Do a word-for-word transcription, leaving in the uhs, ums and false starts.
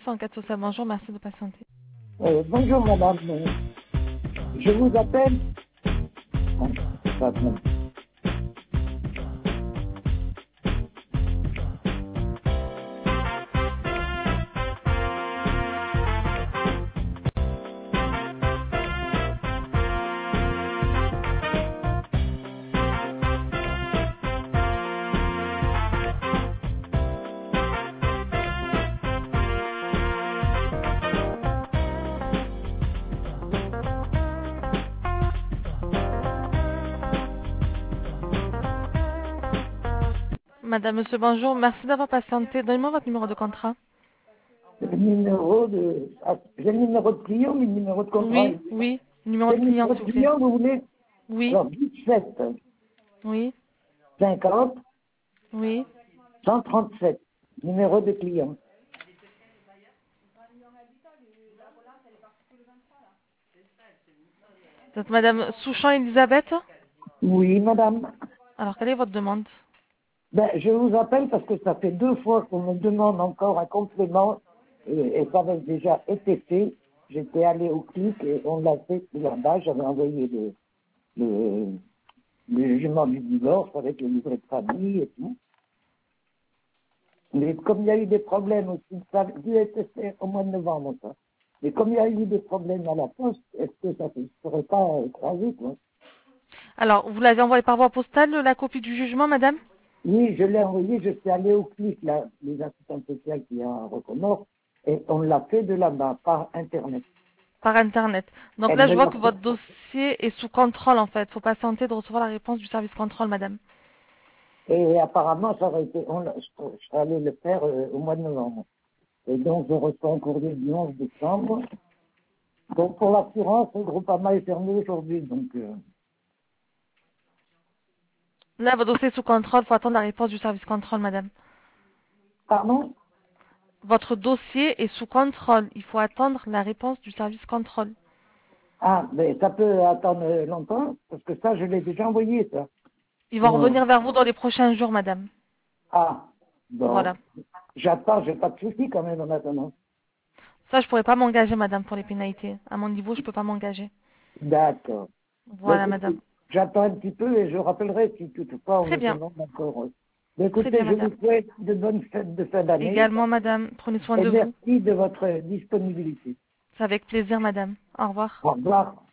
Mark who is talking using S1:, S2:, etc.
S1: service enquête sociale. Bonjour, merci de patienter.
S2: Euh, bonjour madame, Euh, je vous appelle. Ah, c'est pas bon.
S1: Madame, monsieur, bonjour, merci d'avoir patienté. Donnez-moi votre numéro de contrat.
S2: Le numéro de. Ah, j'ai le numéro de client, mais le numéro de contrat.
S1: Oui, oui, numéro
S2: C'est
S1: de
S2: le
S1: client,
S2: numéro
S1: s'il
S2: de
S1: vous plaît.
S2: client, vous voulez?
S1: Oui,
S2: Alors, dix-sept,
S1: oui,
S2: cinquante,
S1: oui.
S2: cent trente-sept. Numéro de client.
S1: Vous êtes Madame Souchon Elisabeth.
S2: Oui, madame.
S1: Alors, quelle est votre demande?
S2: Ben, je vous appelle parce que ça fait deux fois qu'on me demande encore un complément et, et ça avait déjà été fait. J'étais allé au clic et on l'a fait là-bas. J'avais envoyé le, le, le jugement du divorce avec le livret de famille et tout. Mais comme il y a eu des problèmes aussi, ça a dû être fait au mois de novembre, ça. Mais comme il y a eu des problèmes à la poste, est-ce que ça ne serait pas écrasé, quoi?
S1: Alors, vous l'avez envoyé par voie postale, la copie du jugement, madame?
S2: Oui, je l'ai envoyé, je suis allé au clic, là, les assistants sociaux qui ont un recommort, et on l'a fait de là-bas, par Internet.
S1: Par Internet. Donc
S2: Elle
S1: là,
S2: me
S1: je vois
S2: l'a
S1: que
S2: fait.
S1: votre dossier est sous contrôle, en fait. Il faut patienter de recevoir la réponse du service contrôle, madame.
S2: Et apparemment, ça aurait été, on l'a- je, je serais allé le faire euh, au mois de novembre. Et donc, je reçois un courrier du onze décembre. Donc, pour l'assurance, le Groupama est fermé aujourd'hui, donc... Euh,
S1: Là, votre dossier est sous contrôle. Il faut attendre la réponse du service contrôle, madame.
S2: pardon?
S1: Votre dossier est sous contrôle. Il faut attendre la réponse du service contrôle.
S2: Ah, mais ça peut attendre euh, longtemps, parce que ça, je l'ai déjà envoyé, ça.
S1: Ils vont
S2: Bon.
S1: revenir vers vous dans les prochains jours, madame.
S2: Ah, bon.
S1: Voilà.
S2: J'attends, j'ai pas de soucis quand même en attendant.
S1: Ça, je pourrais pas m'engager, madame, pour les pénalités. À mon niveau, je peux pas m'engager.
S2: D'accord. Ben,
S1: Voilà, madame.
S2: écoutez, j'attends un petit peu et je rappellerai si toutefois on
S1: Très
S2: me
S1: bien.
S2: demande encore. Ben,
S1: Très bien,
S2: écoutez, je vous
S1: madame.
S2: souhaite de bonnes fêtes de fin d'année
S1: Également, madame, prenez soin
S2: et
S1: de vous.
S2: merci de votre disponibilité.
S1: C'est avec plaisir, madame. Au revoir.
S2: Au revoir.